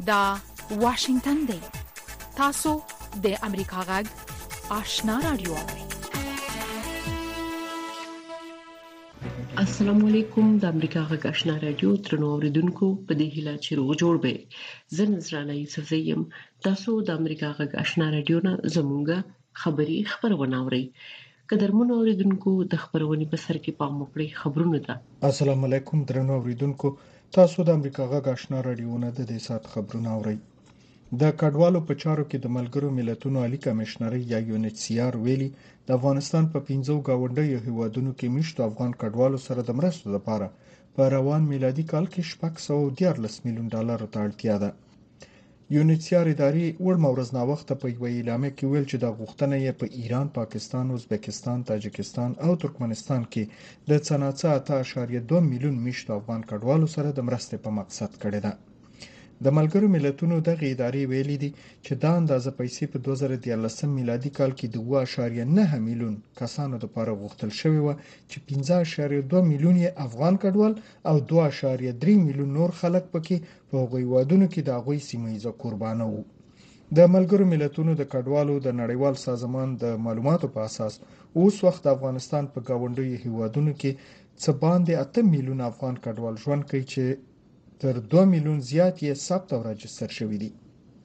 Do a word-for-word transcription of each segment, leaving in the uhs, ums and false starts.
دا واشنگتن دی. تاسو د امریکا غږ آشنا رادیو. السلام علیکم. د امریکا غږ آشنا رادیو ترنو اوریدونکو په دې هیله چې روغ جوړ به. زه نذرانه یوسفزیم. تاسو د امریکا غږ آشنا رادیو نه زموږه خبری خبرونه اورئ. قدرمنو اوریدونکو د خبرونې په سر کې پام وکړئ. خبرونه ده. السلام علیکم درنو اوریدونکو. تاسو د امریکا غږ آشنا رادیو نه د دې سات خبرونه اورئ. د کډوالو په چارو کې د ملګرو ملتونو عالی کمشنري یا یو ان ایچ سی آر ویلي د افغانستان په پنځو گاونډیو هیوادونو کې مشت افغان کډوالو سره د مرستو لپاره په روان میلادي کال کې شپږ سوه دیارلس میلیون ډالر ته اړتیا ده. یو ان ایچ سی آر اداري وړمه ورځ نا وخت په یو اعلامیه کې ویل چې د غوښتنې په ایران، پاکستان، ازبکستان، تاجکستان او ترکمنستان کې د څناڅه اته اعشاریه دوه میلیون مشت افغان کډوالو سره د مرستې په مقصد کړی ده. د ملګرو ملتونو دغه ادارې ویلي دي چې دا اندازه پیسې په دوه زره دیارلس میلادي کال کې د اوه اعشاریه نه میلیون کسانو لپاره غوښتل شوی و چې پنځه اعشاریه دوه میلیون افغان کډوال او دوه اعشاریه درې میلیون نور خلک پکې په هغوی وادونو کې د هغوی سیمه‌ایزه قربانه وو. د ملګرو ملتونو د کډوالو د نړیوال سازمان د معلوماتو په اساس اوس وخت افغانستان په گاونډیو هیوادونو کې څه باندې اته میلیون افغان کډوال ژوند کوي چې تر دوه میلیون زیات یې ثبت او راجستر شوي دي.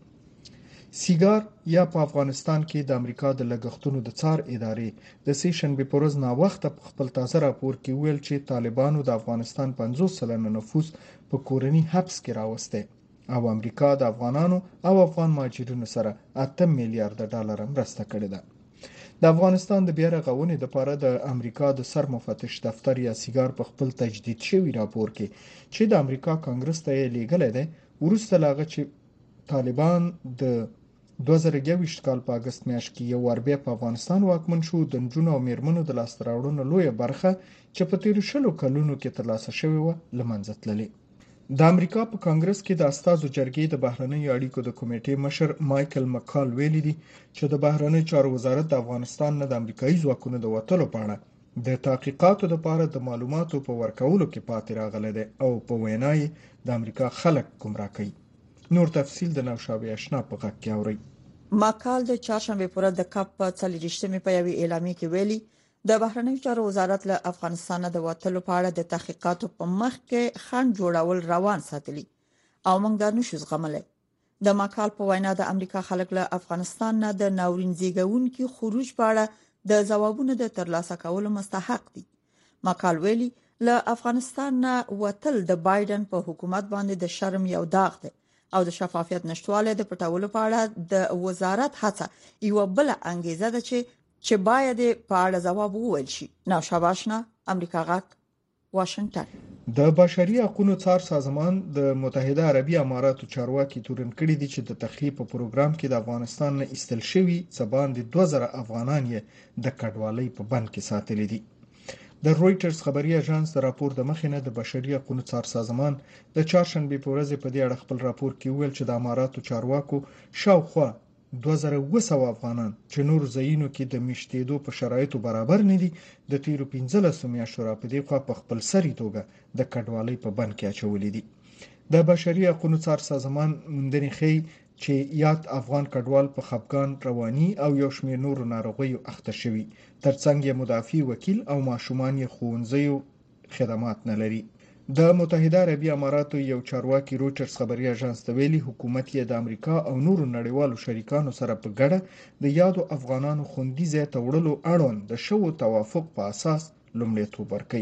سیګار یا په افغانستان کې د امریکا د لګښتونو د څار ادارې د سې شنبې په ورځ نا وخته په خپل تازه راپور کې ویل چې طالبانو د افغانستان پنځوس سلنه نفوس په کورني حبس کې راوسته او امریکا د افغانانو او افغان مهاجرینو سره اته میلیارډ ډالر مرسته کړې ده. د افغانستان د بیا رغونې لپاره د امریکا د سر مفتش دفتر یا سیګار په خپل تجدید شوی راپور کې چې د امریکا کانګرس ته یې لیږلی دی وروسته له هغه چې طالبان د دوه زره یوویشت کال په اګست میاشت کې یو وار بیا په افغانستان واکمن شو، د نجونو او میرمنو د لاسته راوړنو لویه برخه چې په تیرو شلو کلونو کې ترلاسه شوې وه له منځه تللې. د امریکا په کانګرس کې د استازو جرګې د بهرنیو اړیکو د کمیټې مشر مایکل مکال ویلي دي چې د بهرنیو چارو وزارت د افغانستان نه د امریکایي ځواکونو د وتلو په اړه د تحقیقاتو لپاره د معلوماتو په ورکولو کې پاتې راغلی دی او په وینا یې د امریکا خلک ګمراه کوي. نور تفصیل د نوشابه آشنا په غږ کې اورئ. مکال د چهارشنبه پر ورځ د کاپ په څلوېښتمې په یوې اعلامیه کې ویلي د بهرنیو چارو وزارت له افغانستان د وتلو په اړه د تحقیقاتو په مخ کې خنډ جوړول روان ساتلی او موږ دا نشو زغملی. د مکال په وینا د امریکا خلک له افغانستان نه د ناورین زیږونکي خروج په اړه د ځوابونو د ترلاسه کولو مستحق دي. مکال ویلي له افغانستان نه وتل د بایدن په حکومت باندې د شرم یو داغ دی او د شفافیت نشټواله د پټولو په اړه د وزارت هڅه یو بل انګیزه ده چې چې باید په اړه ځواب وویل شي. نوشابه آشنا، امریکا غږ، واشنگټن. د بشري حقوقو څار سازمان د متحده عربي اماراتو چارواکي تورن کړي دي چې د تخلیه په پروګرام کې د افغانستان نه ایستل شوی څه باندې دوه زره افغانان یې د کډوالۍ په بند کې ساتلي دي. د رويټرز خبري اژانس د راپور د مخې نه د بشري حقوقو څار سازمان د چهارشنبه په ورځ په دې اړه خپل راپور کې ویل چې د اماراتو چارواکو شاوخوا دوه زره اوه سوه افغانان چې نور ځایونو کې د میشتېدو په شرایطو برابر نه دي د تیرو پنځلسو میاشتو راپدې خوا په خپل سری توګه د کډوالۍ په بند کې اچولې دي. د بشري حقوقو څار سازمان موندنې ښیي چې یاد افغان کډوال په خپګان، رواني او یو شمېر نورو ناروغیو اخته شوي، ترڅنګ یې مدافع وکیل او ماشومان یې ښوونځیو خدمات نه لري. د متحده عربي اماراتو یو چارواکي رويټرز خبري اژانس ته ویلي حکومت یې د امریکا او نورو نړیوالو شریکانو سره په ګډه د یادو افغانانو خوندي ځای ته وړلو اړوند د شوو توافق په اساس لومړیتوب ورکوي.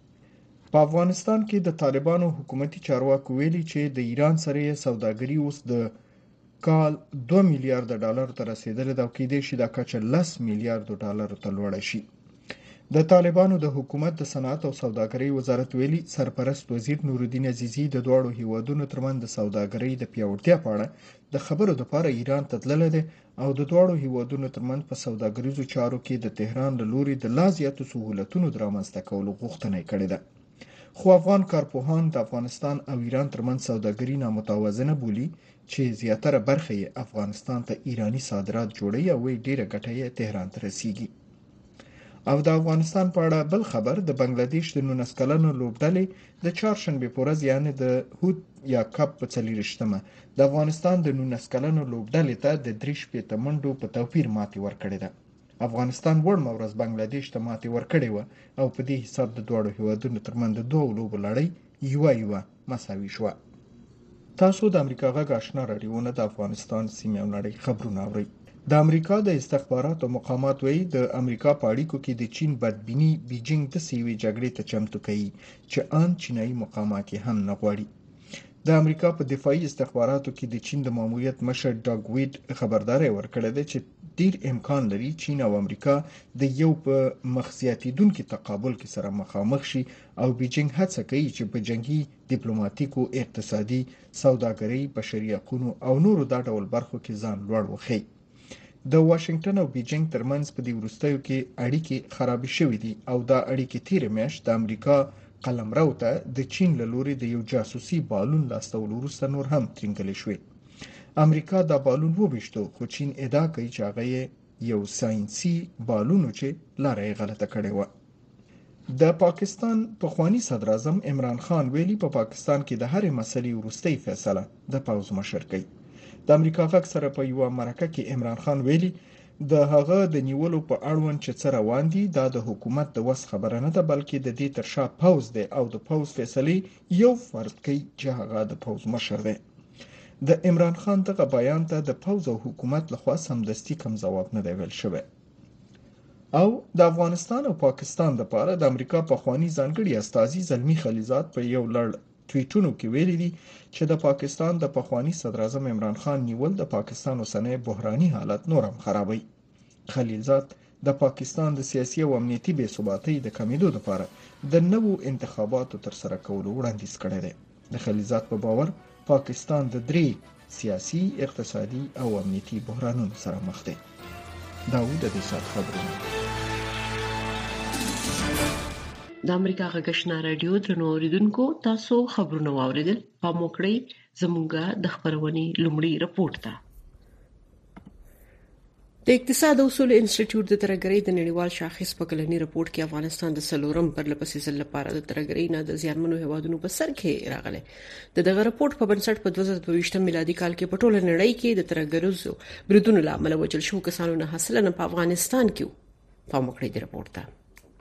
په افغانستان کې د طالبانو حکومتي چارواکو ویلي چې د ایران سره یې سوداګري اوس د کال دوه میلیارډ ډالر ته رسیدلې ده او کېدای شي دا کچه لس میلیارډ ډالر ته لوړه شي. د طالبانو د حکومت د صنعت او سوداګرۍ وزارت ویلي سرپرست وزیر نورالدین عزیزي د دواړو هیوادونو ترمنځ د سوداګرۍ د پیاوړتیا په اړه د خبرو لپاره ایران ته تللی دی او د دواړو هیوادونو ترمنځ په سوداګریزو چارو کې د تهران له لوري د لا زیاتو سهولتونو د رامنځته کولو غوښتنه یې کړې ده. خو افغان کارپوهان د افغانستان او ایران ترمنځ سوداګري نامتوازنه بولي چې زیاتره برخه یې افغانستان ته ایرانی صادرات جوړي او ډیره ګټه یې تهران ته رسیږي. او د افغانستان په اړه بل خبر د بنگلاديش د نولس کلنو لوبډلې د چهارشنبه په ورځ یعنی د هود یا کپ په څلورشتمه د افغانستان د نولس کلنو لوبډلې ته د دریش په تمنډو په توپیر ماتې ورکړې ده. افغانستان وړمه ورځ بنگلاديش ته ماتې ورکړې و او په دې حساب د دوه هیوادونو ترمنځ د دوه لوبو لړۍ یو یو مساوي شو. تاسو د امریکا غږ آشنا رادیوونه د افغانستان سیمه او نړۍ خبرونه اورئ. د امریکا د استخباراتو مقامات وایي د امریکا په اړیکو کې د چین بدبینی بیجینګ د سیوی جګړې ته چمتو کوي چې ان چینایي مقامات هم نه غواړي. د امریکا په دفاعي استخباراتو کې د چین د ماموریت مشر ډاګ ویډ خبرداري ورکړه ده چې ډیر امکان لري چین او امریکا د یو په مخزیاتیدونکو تقابل کې سره مخامخ شي او بیجینګ هڅه کوي چې په جنگي ډیپلوماټیکو اقتصادي سوداګرۍ بشري حقوقو او نورو د ډول برخو کې ځان لوړ وخی. د واشنگټن او بیجینګ ترمنځ په دې وروستیو کې اړیکې خراب شوې دي او دا اړیکې تیر میاشت د امریکا قلمرو ته د چین له لوري د یو جاسوسي بالون لاستول وروسته نور هم ترنګل شوې. امریکا دا بالون وبښتو خو چین ادعا کوي چې هغه یو ساينسي بالون چې لاره غلطه کړې و. د پاکستان پخوانی صدر اعظم عمران خان ویلي په پا پاکستان کې د هرې مسلې وروستۍ فیصله د پوز مشر کوي. د امریکا غږ سره په یو مرکه کې عمران خان ویلي د هغه د نیولو په اړوند چې څه روان دي دا د حکومت د وس خبره نه ده بلکې د دې ترشا پوز دی او د پوز فیصله یو فرد کوي چې هغه د پوز مشر دی. د عمران خان دغه بیان ته د پوز او حکومت لخوا سمدستي کوم ځواب نه دی ویل شوی. او د افغانستان او پاکستان لپاره د امریکا پخوانی ځانګړي استازي زلمی خلیزات په یو لړ ټویټونو کې ویلي دي چې د پاکستان د پخوانی صدر اعظم عمران خان نیول د پاکستان اوسنۍ بحراني حالت نورم خرابوي. خلیلزاد د پاکستان د سیاسي او امنیتي بې ثباتۍ د کمیدو لپاره د نوو انتخاباتو تر سره کولو وړاندیز کړی دی. د خلیلزاد په باور پاکستان د درې سیاسي، اقتصادي او امنیتي بحرانونو سره مخ دی. دا و د دې سات خبرونه. د امریکا غږ آشنا رادیو درنو اوریدونکو تاسو خبرونه واوریدل. په موکړی زموږه د خبرونې لومړی رپورت ده. د اقتصاد او اصول انسټیټیوټ د ترګری د نړیوال شاخص په کلنی رپورت کې افغانستان د سلورم پرلپسې ځل لپاره د ترګری نه د زیانمنو هیوادونو په سر کې راغلی. د دغه رپورت په بنسټ په دوه زره دوه ویشت میلادي کال کې په ټوله نړۍ کې د ترګریزو بریدونو لامل وجل شو کسانو نه حاصله نه په افغانستان کې په موکړی د رپورت ده.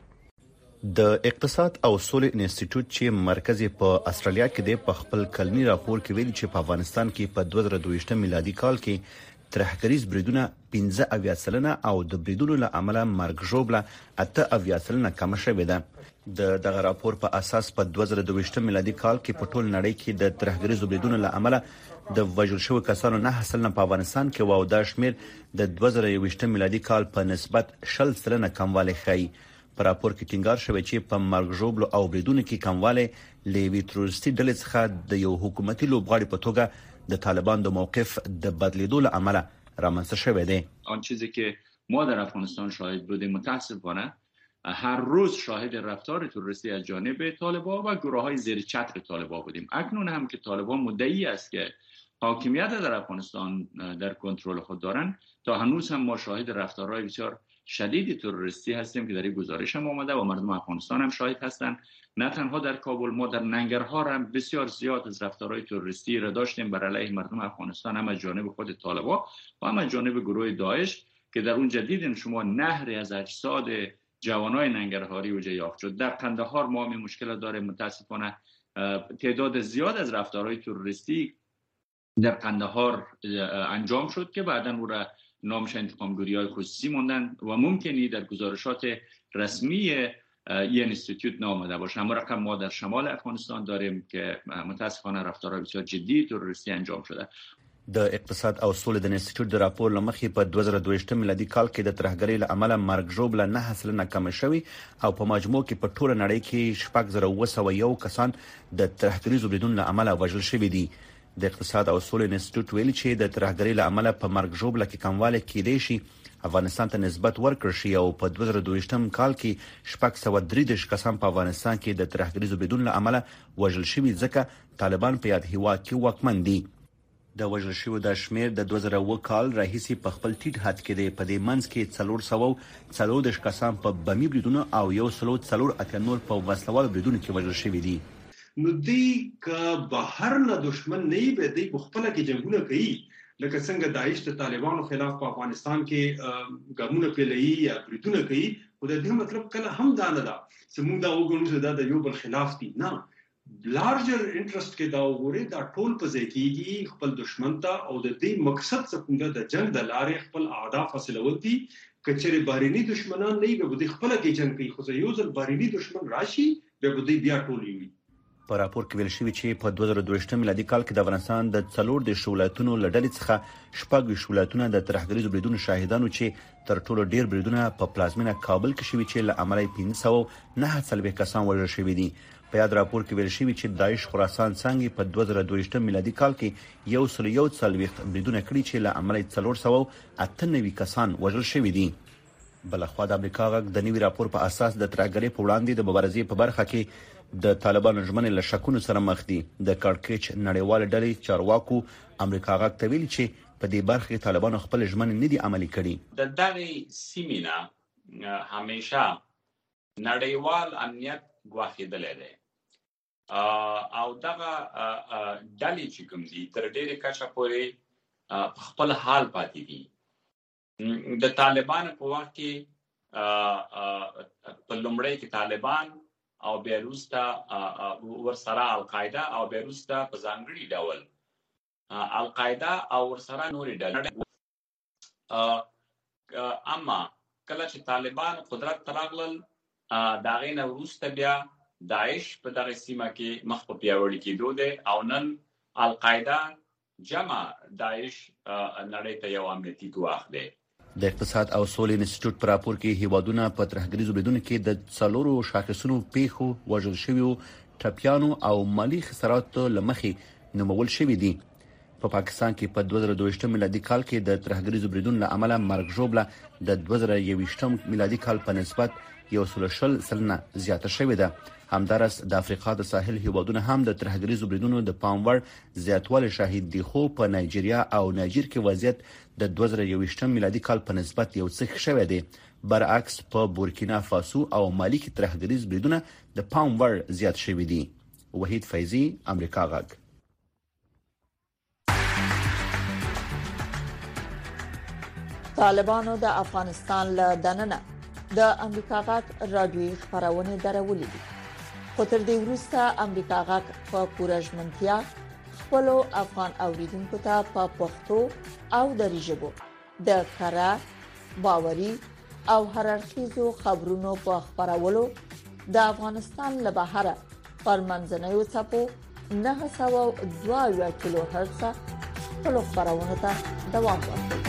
د اقتصاد او اصول انسټیټیوټ چې مرکز په استرالیا کې د خپل کلمي راپور کې ویلي چې په افغانستان کې په دوه زره دوه ویشت میلادي کال کې ترهګریز بریدونه پنځه اویا سلنه او د بریدونو له امله مرګ ژوبله اته اویا سلنه کم شوې ده. د دغه راپور په اساس په دوه زره دوه ویشت میلادي کال کې په ټول نړۍ کې د ترهګریز بریدونو له امله د وژل شوو کسانو نه حاصل په افغانستان کې و او دا شمیر د دوه زره یو ویشت میلادي کال په نسبت شل سلنه کموالی ښیي. په راپور کې ټینګار شوی چې په مرګ ژوبلو او بریدونو کې کموالی لوی تروریستي ډلې څخه د یو حکومتي لوبغاړي په توګه د طالبان د موقف د بدلیدو له امله رامنځته شوی دی. آن چیزی که ما در افغانستان شاهد بودیم متاسفانه هر روز شاهد رفتار تروریستی از جانب طالبان و گروه‌های زیر چتر طالبان بودیم. اکنون هم که طالبان مدعی است که حاکمیت در افغانستان در کنترل خود دارند تا هنوز هم ما شاهد رفتارهای بسیار شدید تروریستی هستیم که در این گزارش هم آمده و مردم افغانستان هم شاهد هستند. نه تنها در کابل، ما در ننگرهار هم بسیار زیاد از رفتارهای تروریستی را داشتیم بر علیه مردم افغانستان، هم از جانب خود طالبان و هم از جانب گروه داعش که در اون جدیدن شما نهری از اجساد جوانای ننگرهاری وجه یافت شد. در قندهار ما هم مشکل داریم متاسفانه تعداد زیاد از رفتارهای تروریستی در قندهار انجام شد که بعداً او را نامش انتقامگیری‌های خصوصی موندن و ممکنی در گزارشات رسمی یه انستیتوت نامده باشه. اما رقم ما در شمال افغانستان داریم که متاسفانه رفتارهای بسیار جدی تروریستی انجام شده. د اقتصاد او سولې د انسټیټیوټ د راپور لمخې په دوه زره دوه ویشت میلادي کال کې د ترهګرۍ له امله مرګ ژوبله نه حاصله کم شوی او په مجموع کې په ټوله نړۍ کې شپږ زره اوه سوه یو کسان د ترهګریزو بریدونو له امله وژل شوي دي. د اقتصاد او سولې انسټیټیوټ ویلي چې د ترهګرۍ له امله په مرګ ژوبله کې کموالی کېدای شي افغانستان ته نسبت ورکړ شي او په دوه زره دوه ویشتم کال کې شپږ سوه درې دېرش کسان په افغانستان کې د ترهګریزو بریدونو له امله وژل شوي ځکه طالبان په یاد هیواد کې واکمن دي. د وژل شویو د شمیر د دوه زره اووه کال راهیسې په خپل ټیټ حد کې دی. په دې منځ کې څلور سوه څلور کسان په بمي بریدونو او یو سلو څلور اتیا نور په وسلوال بریدونو کې وژل شوي دي. نو دی که بهر نه دشمن نه وي دی په خپل کې جنگونه کوي لکه څنګه داعش د طالبانو خلاف په افغانستان کې ګامونه پیلوي یا بریدونه کوي. خو د دې مطلب کله هم دا نه ده چې موږ دا وګورو چې دا د یو بل خلاف دي. نه، لارجر انټرست کې دا وګوري دا ټول په ځای کېږي خپل دشمن ته او د دې مقصد څخه د جنگ د لارې خپل اهداف حاصلول دي. کچېرې بارینی دشمنان نه وي به د خپل کې جنگ کوي، خو یو ځل بارینی دشمن راشي به د بیا ټول وي. په راپور کې ویل شوی چې په دوه زره دوه میلادي کال کې د افغانستان د څلور د ولایتونو لړل څخه شپږ ولایتونه د ترهګریزو بریدونو شاهدانو چې تر ټولو ډیر بریدونه په پلازمینه کابل کې شوي چې له امله پنځه سوه نهه څلوېښت کسان وژل شوي دي. په یاد راپور کې ویل شوی چې داعش خراسان څنګه په دوه زره دوه میلادي کال کې یو سل یو څلوېښت بریدونه کړي چې له امله څلور سوه اته نوي کسان وژل شوي دي. بلخوا د امریکا غږ د نوي راپور په اساس د ترهګرۍ په وړاندې د مبارزې په برخه کې د طالبانو ژمنې له شکونو سره مخ دي. د کارکېچ نړیوال ډلې چارواکو امریکا غږ ته ویلي چې په دې برخه کې طالبانو خپل ژمنې نه دي عملي کړي. د دغه سیمینه همیشه نړیوال امنیت ګواښیدلی دی او دغه ډلې چې کوم دي تر ډېرې کچه پورې په خپل حال پاتې دي. د طالبانو په وخت کې په لومړی کې طالبان او بیا وروسته ورسره القاعده او بیا وروسته په ځانګړي ډول القاعده او ورسره نورې ډلې. اما کله چې طالبان قدرت ته راغلل د هغې نه وروسته بیا داعش په دغه سیمه کې مخ په پیاوړي کېدو دی او نن القاعده جمع داعش نړۍ ته یو امنیتي ګواښ دی. د اقتصاد او سولې انسټیټیوټ په راپور کې هیوادونه په ترهګریزو بریدونو کې د څلورو شاخصونو پیښو وژل شویو ټپیانو او مالی خساراتو لمخې نومول شوي دي. په پاکستان کې په دوه زره دوه میلادي کال کې د ترهګریزو بریدونو له امله مرګ ژوبله د دوه زره یوویشت میلادي کال په نسبت یو سل شل سلنه زیاته شوې ده. همدارس د افریقا د ساحل هیوادونه هم د ترهګریزو بریدونو د پام وړ زیاتوالی شاهد دي. خو په نایجیریا او نایجر کې وضعیت د دوه زره یوویشت میلادي کال په نسبت یو څه ښه شوی دی. برعکس په بورکینا فاسو او مالی کې ترهګریز بریدونه د پام وړ زیات شوي دي. وحید فیضی، امریکا غږ. طالبانو د افغانستان له دننه د امریکا غږ رادیوي خبرونه درولې دي. خو تر دې وروسته امریکا غږ په پوره ژمنتیا خپل افغان اوریدونکو ته په پښتو او دری ژبه د کره باوري او هررخیزو خبرونو په خبرولو د افغانستان له بهره پر منځنیو څپو نه سوه دوه کیلو هرتز خپل خبرونه ته دوام ورکوي.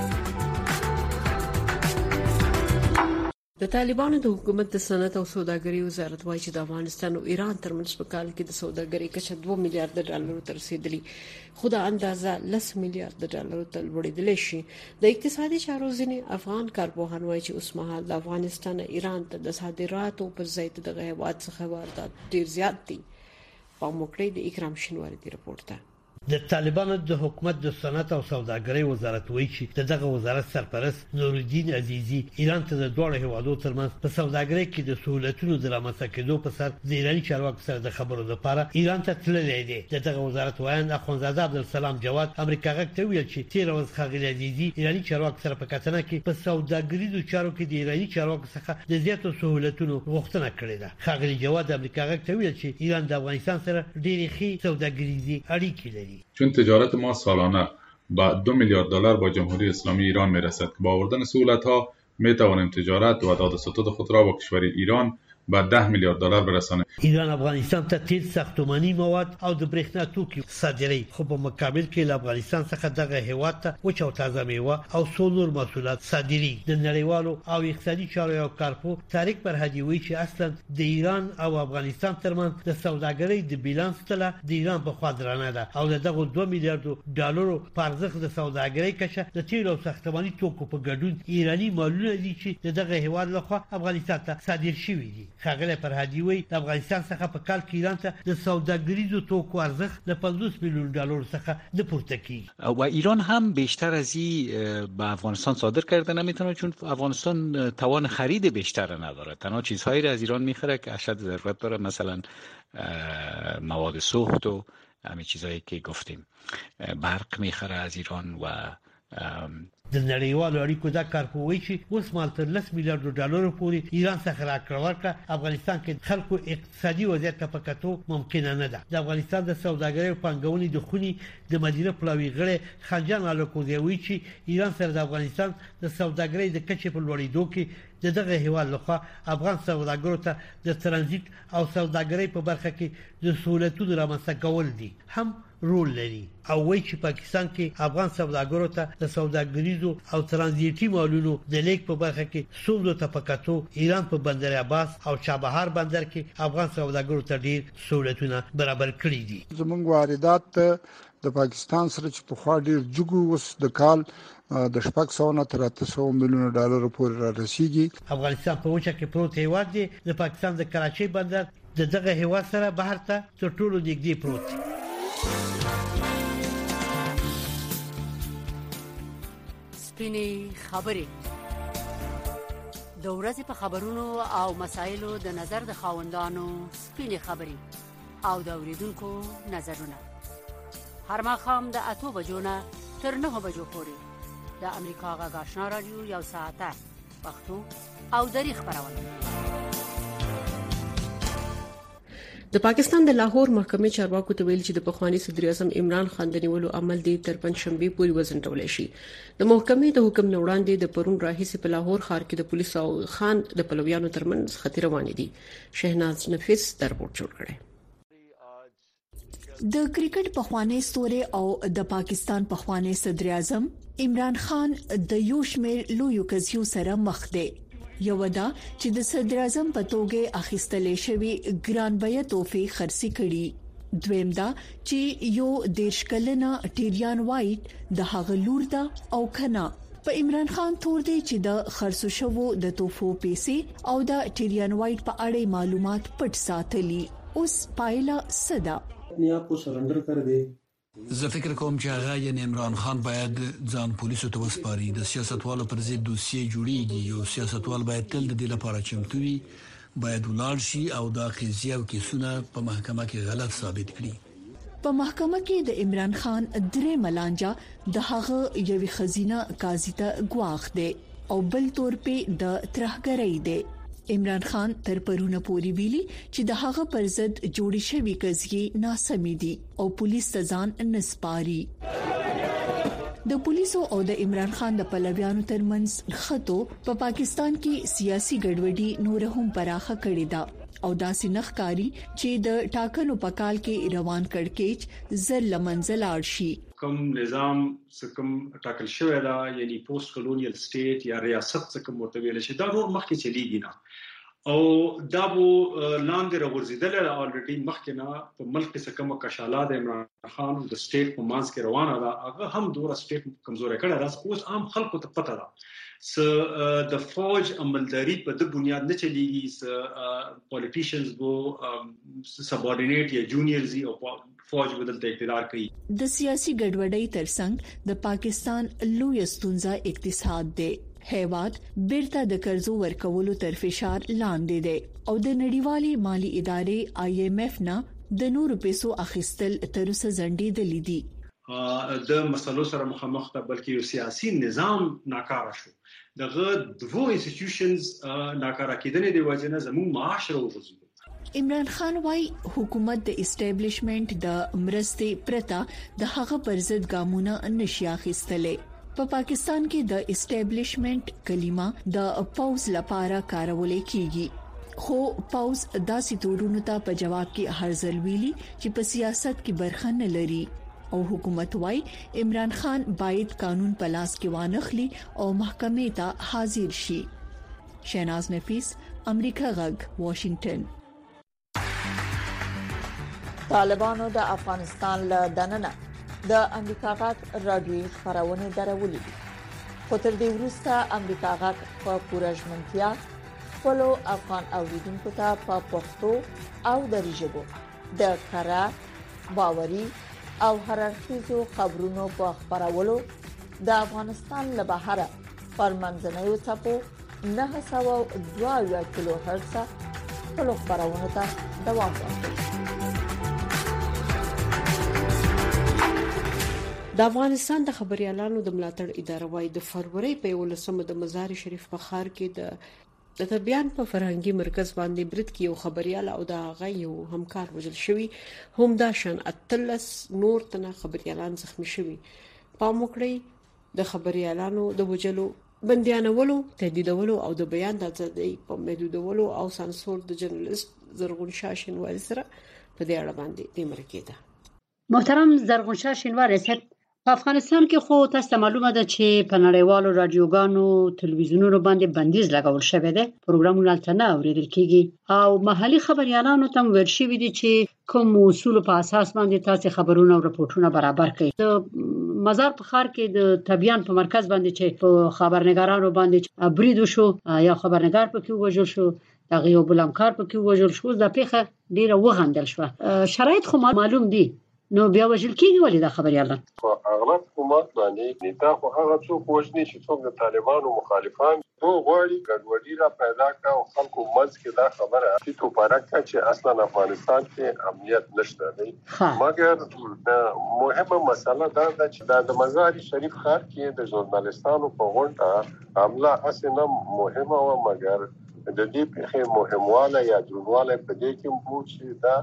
د طالبانو د حکومت د صنعت او سوداګرۍ وزارت وايي چې د افغانستان او ایران ترمنځ په کال کې د سوداګرۍ کچه دوه میلیارډ ډالر ته رسیدلی، خو دا اندازه لس میلیارډ ډالر ته لوړېدلی شي. د اقتصادي چارو ځینې افغان کارپوهان وايي چې اوس مهال د افغانستان ایران ته د صادراتو پر ځای د هیواد څخه واردات ډیر زیات دي. په موکړې د اکرام شینواری دی رپورټ ده. د طالبانو د حکومت د صنعت او سوداګرۍ وزارت وایي چې دغه وزارت سرپرست نورالدین عزیزی ایران ته د دوه هیوادو ترمنځ په سوداګرۍ کې د سہولتونو د رامنځته کېدو په سر د ایراني چارواکو سره د خبرو لپاره ایران ته تللی دی. دغه وزارت وایي اخوندزاده عبدالسلام جواد امریکا غږ ته ویل چې تیر ورځ خاغلی عزیزی ایراني چارواکو سره په کتنه کې په سوداګریزو چارو کې د ایراني چارواکو څخه د زیاتو سہولتونو غوښتنه کړې ده. خاغلی جواد امریکا غږ ته ویل چې ایران د افغانستان سره ډېرې ښې سوداګریزي اړیکې لري. چون تجارت ما سالانه با دو میلیارد دلار با جمهوری اسلامی ایران میرسد که با آوردن سهولت ها می توانیم تجارت و داد و ستد خود را با کشور ایران به ده میلیارد دلار برسانه. ایران افغانستان ته تیل، ساختماني مواد او د برېښنا توکي صادروي، خو په مقابل کې له افغانستان څخه دغه هیواد ته وچ او تازه میوه او څو نور محصولات صادري. د نړیوالو او اقتصادي چارو یو کارپو طارق برهدي وایي چې اصلا د ایران او افغانستان ترمنځ د سوداګرۍ د بیلانس تله د ایران په خوا درانه ده او دغه دوه میلیارډ ډالرو په ارزښت د سوداګرۍ کچه د تیل او ساختماني توکو په ګډون ایراني مالونه دي چې دغه هیواد لخوا افغانستان ته صادر شوي دي. خاغله فرهادي وی د افغانستان څخه په کال کې ایران ته د سوداګریزو توکو ارزښت د پنځوس میلیون ډالر څخه د پورته کیږي و ایران هم بیشتر از این به افغانستان صادر کرده نمیتونه، چون افغانستان توان خرید بیشتر نداره. تنها چیزهایی را از ایران میخره که اشد ضرورت داره، مثلا مواد سوخت و همین چیزایی که گفتیم. برق میخره از ایران و د نړیوالو اړیکو دا کارپوي چې اوس مال تر لس میلیارډ ډالر پورې ایران څخه راکړه ورکړه افغانستان کې خلکو اقتصادي وضعیت ته پکاتو ممکن نه ده. د افغانستان د سوداګرۍ او پانګونې د خونی د مدیره پلاوی غړي خنجان الکوزی وی چې ایران سره د افغانستان د سوداګرۍ د کچې په لوړېدو کې د دغه هیواد لخوا افغان سوداګرو ته د ترانزیت او سوداګرۍ په برخه کې د سہولتونو رامنځته کول دي هم رول لري. او وایي چې پاکستان کې افغان سوداګرو ته د سوداګریزو او ترانزیتي مالونو د لیک په برخه کې څومره تفکاتو ایران په بندر عباس او چابهار بندر کې افغان سوداګرو ته ډیر سہولتونه برابر کړي دي. زموږ واردات د پاکستان سره چې په خوا ډیر جګو وس د کال د شپږ سوه نه تر اته سوه میلیونه ډالر پورې را رسیږي. افغانستان په وچه کې پروت هیواد دی. د پاکستان د کراچۍ بندر د دغه هیواد سره بهر ته تر ټولو نږدې پروت دی. سپینې خبرې د ورځې په خبرونو او مسایلو د نظر د خاوندانو سپینې خبرې او د اوریدونکو نظرونه هر ماښام د اتو بجو نه تر نهو بجو پورې د امریکا غږ آشنا رادیو یو ساعته پښتو او دری خبرونه. د پاکستان د لاهور محکمې چارواکو ته ویل چې د پخوانی صدر اعظم عمران خان د نیولو عمل دی تر پنځشنبه پورې وزنټول شي. د محکمې د حکم نوړاندې د پرون راهیسې په لاهور ښار کې د پولیسو او خان د پلویانو ترمنځ خطر روان دي. شهناز نفیس درپورت جوړ کړي. د کرکټ پخوانی ستوري او د پاکستان پخوانی صدر اعظم عمران خان د یو شمېر لویو کزیو سره مخ دی. یو دا چې د صدر اعظم په توګه اخیستلې شوی ګران بیه توفی خرڅي کړي. دویم دا چې یو دیرش کلنه ټیریان وایټ د هغه لور دا او کنا په عمران خان تور دی چې د خرڅو شوو د توفو پیسې او د ټیریان وایټ په اړه معلومات پټ ساتلي. اوس پایله صدا اپنے آپ کو سرنڈر کر دے. زه فکر کوم چې هغه یعنی عمران خان باید ځان پولیسو ته وسپاري. د سیاستوالو پر ضد دوسیې جوړیږي. یو سیاستوال باید تل د دې لپاره چمتو وي، باید ولاړ شي او دا قضیه او کیسونه په محکمه کې غلط ثابت کړي. په محکمه کې د عمران خان درې ملانجا د هغه یوې خزینه قاضي ته گواخ دی او بل تور په د ترهګرۍ دی. عمران خان تر پرونه پوری ویلي چې د هغه پر ضد جوړی شوی قضیه ناسمې دي او پولیس ته ځان نسپاري. د پولیسو او د عمران خان د پلویانو ترمنځ خطو په پا پاکستان کې سیاسي ګډوډي نور هم پراخه کړې ده او داسې نخکاری چې د ټاکنو په کال کې روان کړکېچ زر لمنځل شي. کوم نظام سکم ټاکل شوی دا یعنی پوسټ کولونیل سټیټ یا ریاست سکم مرتبه شي دا نور مخکې چلیږي نه او دا وو لاندې راورزیدل الریډي مخکې نه په ملک کې سکم کشاله د عمران خان د سټیټ په مانس کې روانه ده. هغه هم دوره سټیټ کمزورې کړه راس اوس عام خلکو ته پته ده س د فوج عملداري په د بنیاد نه چلیږي. س پولیټیشنز وو سبورډینیټ یا جونیئرز او فوج بدلته اقتدار کوي. د سیاسي ګډوډۍ ترڅنګ د پاکستان لوی ستونزه اقتصاد دی. هیواد بیرته د قرضو ورکولو تر فشار لاندې دی او د نړیوالي مالی ادارې آی ایم ایف نه د نورو پیسو اخیستل تر اوسه ځنډېدلې دي. د مسلو سره مخامخ ته بلکې یو سیاسي نظام ناکاره شو. دغه دوه انسټیټیوشنز ناکاره کېدنې د وجه نه زموږ معاشره وغورځېدل. عمران خان وايي حکومت د اسټابلیشمنت د مرستې پرته د هغه پر ضد ګامونه نشي اخیستلې. په پا پاکستان کې د اسټابلیشمنت کلمه د پاوز لپاره کارول کیږي خو پاوز داسې تورونو ته په جواب کې هر ځل ویلي چې په سیاست کې برخه نه لري او حکومت وايي عمران خان باید قانون په لاس کې وانخلي او محکمې ته حاضر شي. شهناز نفیس امریکا غږ واشنگټن. طالبانو د افغانستان له دننه د امریکا غږ رادیوي خبرونه درولې دي. خو تر دې وروسته امریکا غږ په پوره ژمنتیا خپل افغان اوریدونکو ته په پښتو او دری ژبه د کارا باوري او هررخیزو خبرونو په خبرولو د افغانستان له بهره پرمنځنیو ټاپو نه سوه دوه کیلو هرتز په خبرونه ته دوام ورکوي. د افغانستان د خبريالانو د ملاتړ اداره وايي د فروری په ولسمه د مزار شریف په ښار کې د د طبيان په فرهنګي مرکز باندې برید کې یو خبريال او د هغه یو همکار وژل شوی، هم دا شان اتلس نور تنه خبريالان زخمی شوی. پام وکړئ د خبريالانو د وجلو، بنديانولو، تهدیدولو او د بیان د ازادۍ په محدودولو او سانسور د جرنالست زرغون شاه شینواری سره په دې اړه باندې د مرکې ده. محترم زرغون شاه شینواری صاحب، په افغانستان کې خو تاسو ته معلومه ده چې په نړیوالو رادیوګانو تلویزیونونو باندې بندیز لګول شوی دی، پروګرامونه هلته نه اوریدل کیږي او محلي خبريالانو ته ویل شوی دي چې کوم اصول په اساس باندې تاسو خبرونه او راپورټونه برابر کړئ. د مزار په ښار کې د طبيان په مرکز باندې چې په خبرنګارانو باندې برید وشو یا خبرنګار پکې وژل شو، دغه یو بل همکار پکې وژل شو، د پیښه ډیره وغندل شو. شرایط خو معلوم دي، نو بیا وژل کیږي ولې دا خبريالان؟ په اغلب حکومت باندې نیتا خو هغه څوک وژني چې څوک د طالبانو مخالفان وو غواړي ګډوډي را پیدا کړي او خلکو منځ کې دا خبره چې تو پارکه چې اصلا افغانستان کې امنیت نشته دی. مګر مهمه مسله دا ده چې د مزار شریف ښار کې د ژورنالستانو په غونډه عمله اصلا مهمه و، مګر د دې په مهمواله یا درنواله په دې کې مو چې دا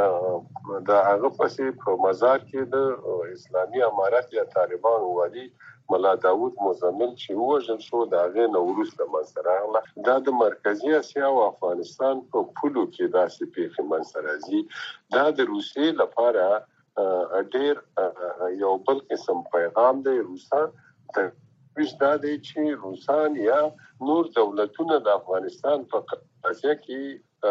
د هغه پسې په مزار کې د اسلامي امارت یا طالبان والی ملا داوود مزمل چې وژل شو، د هغه نو وروسته منځته راغله. دا د مرکزی اسیا او افغانستان په پولو کې داسې پیښې منځته راځي. دا د روسیې لپاره ډېر یو بل قسم پیغام دی. روسان ته دا دی چې روسان یا نور دولتونه د افغانستان په قضیه کې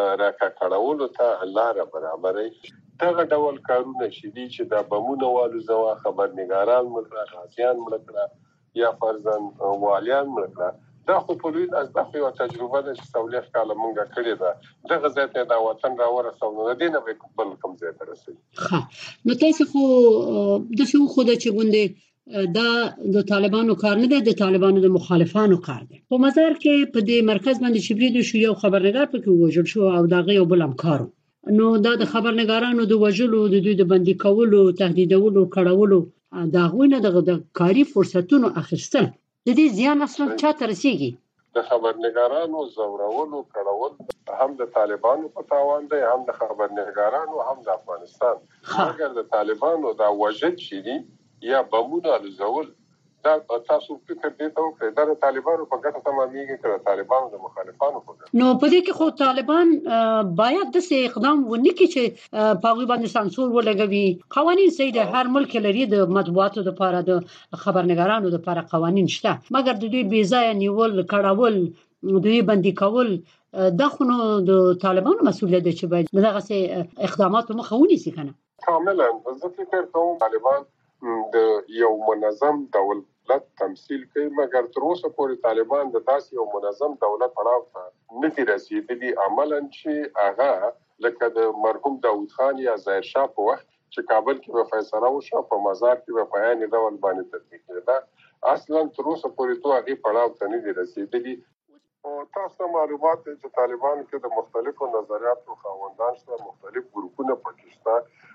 راکړاولو ته لار برابرې. دغه ډول کارونه چې دي چې د بمونو والو زوا خبرنګاران مړه، غازیان مړه یا فرزن والیان مړه، دا خو په لوی از دغه یو تجربه ده چې څولېخ کاله مونږه کړې ده. دغه ځای ته د وطن راورسو نو د دې نه به بل کوم ځای ته رسېږي. نو تاسو خو د څه خو د چې ګوندې دا د طالبانو کار نه دی، د طالبانو د مخالفانو کار دی. په مزار کې په دې مرکز باندې چې برید شو، یو خبرنګار پکې وژل شو او دغه یو بل همکار. نو دا د خبرنګارانو د وژلو، د دوی د بندي کولو، تهدیدولو، کړهولو، دا غوښنه د کاری فرصتونو اخیستل د دې زیان اصلا چاته رسیږي؟ د خبرنګارانو زورولو، کړهول هم د طالبانو په تاوان دی، هم د خبرنګارانو، هم د افغانستان. مګر د طالبانو دا وژل شي یا بمونه لزول، دا تاسو فکر دې ته وکړئ دا د طالبانو په ګټه تمامېږي که د طالبانو د مخالفانو په ګټه؟ نو په دې کې خو طالبان باید داسې اقدام ونه کړي چې په هغوی باندې سانسور ولګوي. قوانین صحیح ده، هر ملک لري د مطبوعاتو لپاره، د خبرنګارانو لپاره قوانین شته، مګر د دوی بې ځایه نیول، کړهول، د دوی بندي کول، دا خو نو د طالبانو مسؤلیت دی چې باید دغسې اقداماتو مخه ونیسي که نه؟ کاملا. زه فکر کوم طالبان د یو منظم دولت تمثيل کوي، مګر تر اوسه پورې طالبان د داسې یو منظم دولت پړاو ته نه دي رسیدلي. عملاً چې هغه لکه د مرحوم داود خان یا ظاهر شاه په وخت چې کابل کې به فیصله وشو، په مزار کې به په عین ډول باندې تطبیق کېده. اصلاً تر اوسه پورې تو هغې پړاو ته نه دي رسیدلي. تاسو معلومات چې طالبان کې د مختلفو نظریاتو خاوندان شته، مختلف ګروپونه پکې شته.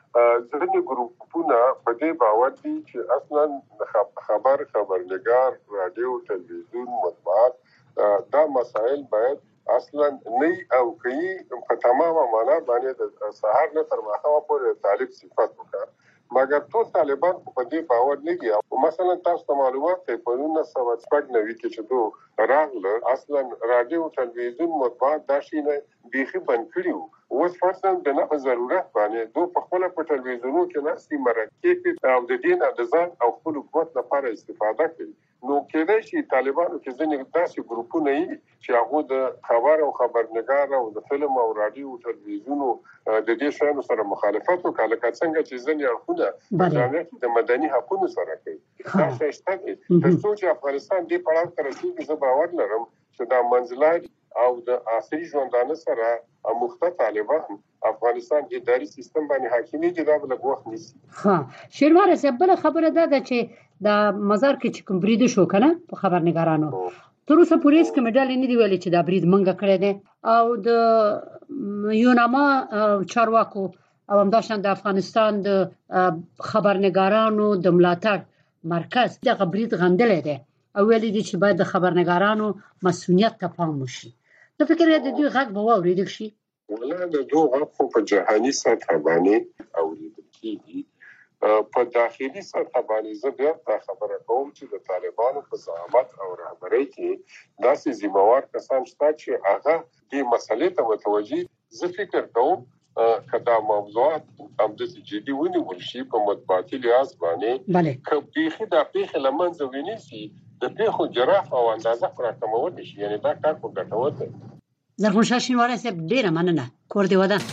ځینې ګروپونه په دې باور دي چې اصلا خبر، خبرنګار، رادیو، تلویزیون، مطبوعات دا مسائل باید اصلا نه او کوي په تمامه معنا باندې د سهار نه تر ماښامه پورې طالب صفت وکړه. مګر ټول طالبان په دې باور نه دي. مثلا تاسو ته معلومات دی په نولس سوه شپږ نوي کې چې دو راغله اصلا رادیو، تلویزیون، مطبوعات دا شي نه بیخي بند کړي وو. اوس فرضاً د نه ضرورت باندې دو په خپله په تلویزیونونو کې ناستي مرکې کوي او د دې نه د ځان او خپل قوت لپاره استفاده کوي. نو کېدای شي طالبانو کې ځینې داسې ګروپونه وي چې هغوی د خبر او خبرنګار او د فلم او راډیو او تلویزیونو د دې شیانو سره مخالفت وکړي، لکه څنګه چې ځینې اړخونه په جامعه کې د مدني حقونو سره کوي. دا شی شته دی. تر څو چې افغانستان دې پړاو ته رسېږي، زه باور لرم چې دا منځلاري او د عصري ژوندانه سره اموخته طالبان افغانستان اداري سیستم باندې حاکمیت دا بل وخت نیسي. ها شینوار صاحب بل خبره ده چې د مزار کې کوم برید شو کنه په خبرنګارانو تر اوسه پولیس کمیډال نه دی ویلي چې دا برید منګه کړی دی او د یوناما چارواکو او همداشان د افغانستان د خبرنګارانو د ملاتړ مرکز دغه برید غندلې دی او ویلي دي چې باید د خبرنګارانو مسؤلیت ته پام وشي. ته فکر کوې د دوی غږ به واورېدل شي؟ ولا د دوه غږ په جهاني سطح باندې اوریدل کیږي، په داخلي سطح باندې زه بیا دا خبره کوم چې د طالبانو په زعامت او رهبرۍ کې داسې ذمہوار کسان شته چې هغه دې مسلې ته متوجي. زه فکر کوم کدا موضوعات هم د جدي ونیول شي په مطبوعاتي لحاظ باندې کبيخي د پیښې لمنځه ونیسي د پیښو جراح او اندازه پر کمول شي، یعنی دا کار په ګټور دی. زرغون شاه شینواری صاحب ډیره مننه. کور دی ودان.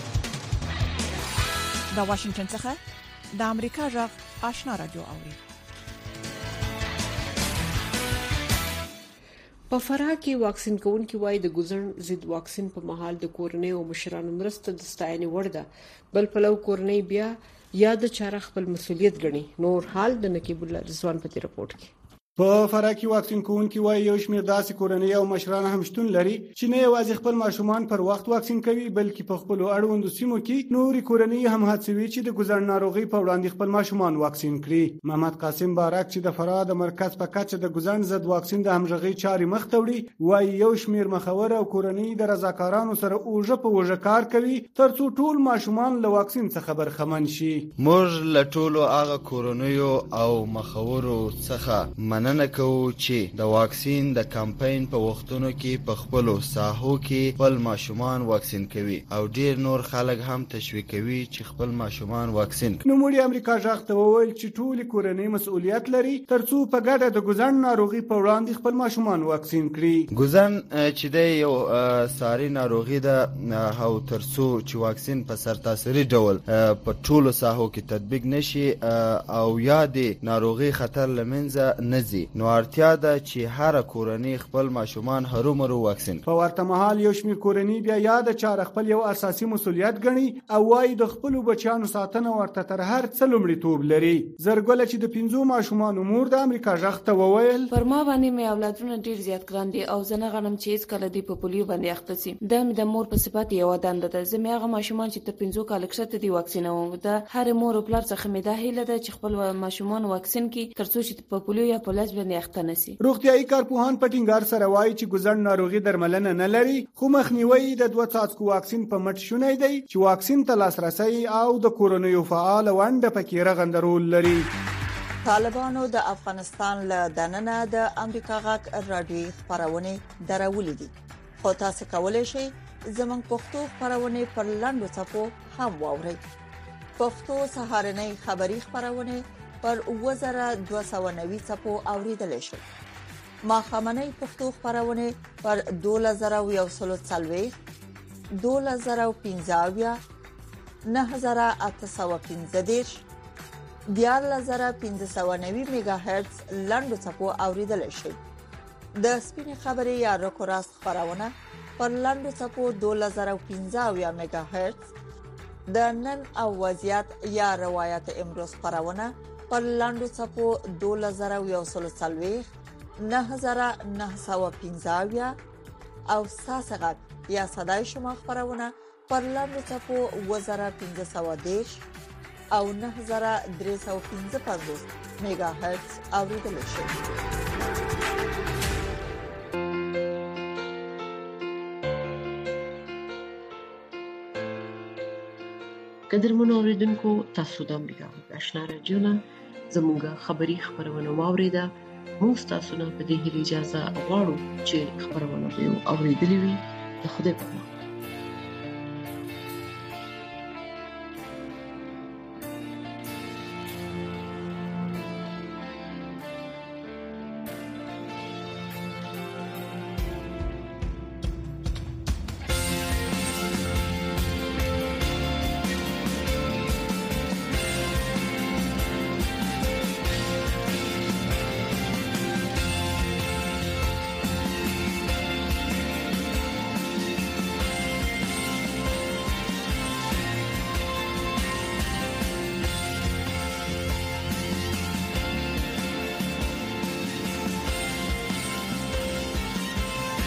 د واشنگټن څخه د امریکا غږ آشنا رادیو اوري. په فراه کې واکسین کوونکي وایي د ګوزن ضد واکسین په محل د کورنۍ او مشرانو مرسته د ستاینې وړ ده، بل پلو کورنۍ بیا یا د چاره خپل مسولیت ګڼي. نور حال د نقیب الله رضوان په رپورت کې. په فراه کې واکسین کوونکي وایي یو شمېر داسې کورنۍ او مشران هم شتون لري چې نه یوازې خپل ماشومان پر وخت واکسین کوي بلکې په خپل اړوندو سیمو کې نوري کورنۍ هم هڅوي چې د ګوزن ناروغي په وړاندې خپل ماشومان واکسین کړي. محمد قاسم بارک چې د فراه د مرکز په کچه د ګوزن ضد واکسین د همغږي چاري مخ ته وړي وایي یو شمېر مخور او کورنۍ د رضاکارانو سره اوجه په اوجه کار کوي ترڅو ټول ماشومان له واکسین څخه برخمن شي. موږ له ټولو هغه کورنیو او مخورو څخه مننه کوو چې د واکسین د کمپاین په وختونو کې په خپل ساحو کې خپل ماشومان واکسین کوي او ډیر نور خلک هم تشویقوي چې خپل ماشومان واکسین کړي. نوموړي امریکا ژغ ته وویل چې ټول کورنۍ مسؤلیت لري ترڅو په ګډه د ګوزن ناروغي په وړاندې خپل ماشومان واکسین کړي. ګوزن چې د یو ساري ناروغي ده او ترڅو چې واکسین په سرتاسري ډول په ټولو ساحو کې تطبیق نشي او یا د ناروغي خطر لمنځه نه ځي نو اړتیا ده چې هر کورنۍ خپل ماشومان هرومرو واکسین. په ورته مهال یو شمېر کورنۍ بیا یاد چاره خپل یو اساسي مسولیت ګڼي او وايي د خپل بچیانو ساتنه ورته تر هر څه لومړیتوب لري. زرګل چې د پنځو ماشومان امور د امریکا ژغ ته وویل پر ما باندې مې اولادونه ډیر زیات ګران دي او زه نه غنم چې هیڅ کله دی په پولیو باندې اخته سي. د مې د مور په صفت یو دنده ده. زه مې هغه ماشومان چې تر پنځو کال کښته دي واکسینوم. د هر مور او پلار څخه مې دا هیله ده چې خپل ماشومان واکسین کړي ترڅو چې په پولیو یا پولیس باندې اخته نشي. روغتيایي کارپوهان په ټینګار سره وایي چې ګوزن ناروغي درملنه نه لري خو مخنیوي د دوه څاڅکو واکسین په مټ شونی دی چې واکسین ته لاسرسي او د کورونیو فعال ونده پکې رغندرول لري. طالبانو د افغانستان له دننه د امریکا غږ رادیو خبرونه درولې دي خو تاسو کولای شئ زموږ پښتو خبرونه پر لاندو څپو هم واورئ. پښتو سهارنۍ خبری خبرونه پر وزره دوه سوه نوي څپو اوریدل شي. ما خمنۍ پښتو خبرونه پر دوه زره یو سل څلوي دوه زره پنځه نه زره اته سوه پنځه دیش دیار زره پنځه سوه نوي میگا هرتز لاندو څپو اوریدل شي. د سپین خبري یا رکوراس خبرونه پر لاندو څپو دوه زره پنځه میگا هرتز د نن او وضعیت یا روایت امروز خبرونه پر لاندو څپو دوه زره یو سل څلوي نه زره نه سوه پنځه او ساسغت یا صداي شما خبرونه پر لاندو څپو دوه زره پنځه سوه دیش او نه زره درې سوه پنځه پنځوس میگا هرتز اوریدل شي. قدرمنو اوریدونکو تاسو د امریکا آشنا رادیو نه زموږه خبری خبرونه واوریده. موږ تاسو نه په دې اجازه غواړو چې خبرونه به اوریدلې وي. د خدای په امان.